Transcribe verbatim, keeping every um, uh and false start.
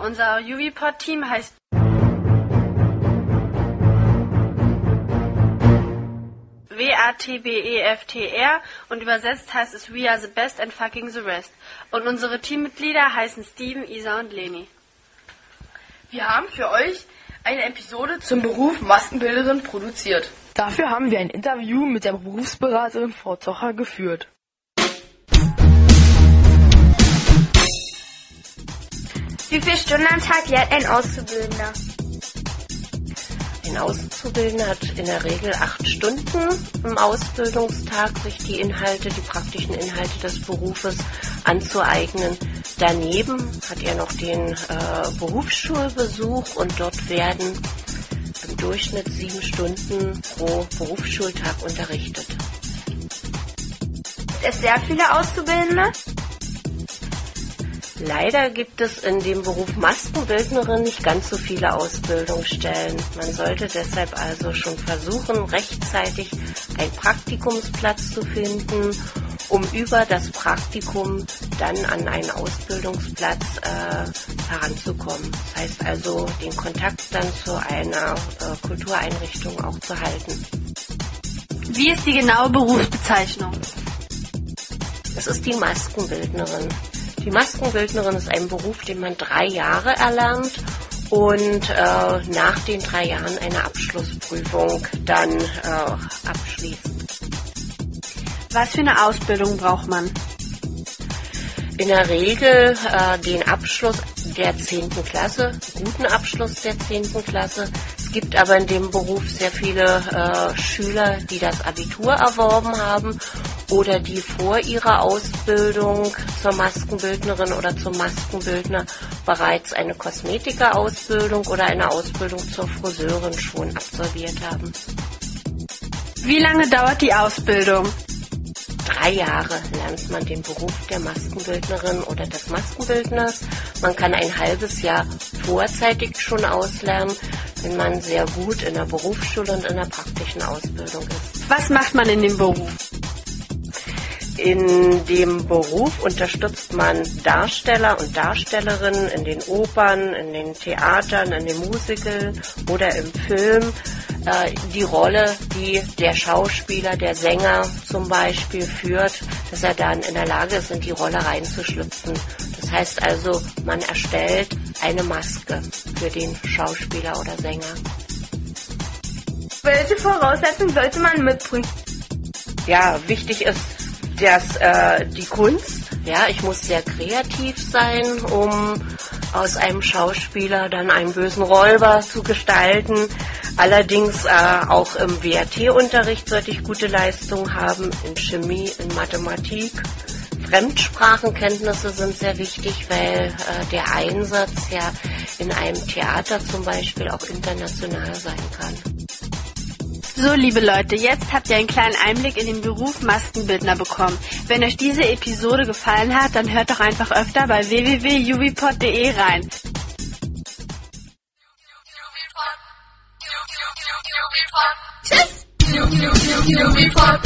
unser UWPod-Team heißt W A T B E F T R und übersetzt heißt es We are the best and fucking the rest. Und unsere Teammitglieder heißen Steven, Isa und Leni. Wir haben für euch eine Episode zum Beruf Maskenbildnerin produziert. Dafür haben wir ein Interview mit der Berufsberaterin Frau Zocher geführt. Wie viele Stunden am Tag lernt ein Auszubildender? Ein Auszubildender hat in der Regel acht Stunden im Ausbildungstag, sich die Inhalte, die praktischen Inhalte des Berufes anzueignen. Daneben hat er noch den äh, Berufsschulbesuch und dort werden im Durchschnitt sieben Stunden pro Berufsschultag unterrichtet. Gibt es sehr viele Auszubildende? Leider gibt es in dem Beruf Maskenbildnerin nicht ganz so viele Ausbildungsstellen. Man sollte deshalb also schon versuchen, rechtzeitig einen Praktikumsplatz zu finden, um über das Praktikum dann an einen Ausbildungsplatz äh, heranzukommen. Das heißt also, den Kontakt dann zu einer äh, Kultureinrichtung auch zu halten. Wie ist die genaue Berufsbezeichnung? Es ist die Maskenbildnerin. Die Maskenbildnerin ist ein Beruf, den man drei Jahre erlernt und äh, nach den drei Jahren eine Abschlussprüfung dann äh, abschließt. Was für eine Ausbildung braucht man? In der Regel äh, den Abschluss der zehnten Klasse, guten Abschluss der zehnten Klasse. Es gibt aber in dem Beruf sehr viele äh, Schüler, die das Abitur erworben haben oder die vor ihrer Ausbildung zur Maskenbildnerin oder zum Maskenbildner bereits eine Kosmetikerausbildung oder eine Ausbildung zur Friseurin schon absolviert haben. Wie lange dauert die Ausbildung? Drei Jahre lernt man den Beruf der Maskenbildnerin oder des Maskenbildners. Man kann ein halbes Jahr vorzeitig schon auslernen, wenn man sehr gut in der Berufsschule und in der praktischen Ausbildung ist. Was macht man in dem Beruf? In dem Beruf unterstützt man Darsteller und Darstellerinnen in den Opern, in den Theatern, in den Musicals oder im Film. Äh, die Rolle, die der Schauspieler, der Sänger zum Beispiel führt, dass er dann in der Lage ist, in die Rolle reinzuschlüpfen. Das heißt also, man erstellt eine Maske für den Schauspieler oder Sänger. Welche Voraussetzungen sollte man mitbringen? Ja, wichtig ist, dass äh, die Kunst, ja, ich muss sehr kreativ sein, um aus einem Schauspieler dann einen bösen Räuber zu gestalten. Allerdings äh, auch im W R T-Unterricht sollte ich gute Leistungen haben, in Chemie, in Mathematik. Fremdsprachenkenntnisse sind sehr wichtig, weil äh, der Einsatz ja in einem Theater zum Beispiel auch international sein kann. So, liebe Leute, jetzt habt ihr einen kleinen Einblick in den Beruf Maskenbildner bekommen. Wenn euch diese Episode gefallen hat, dann hört doch einfach öfter bei w w w punkt u w pod punkt d e rein. Tschüss!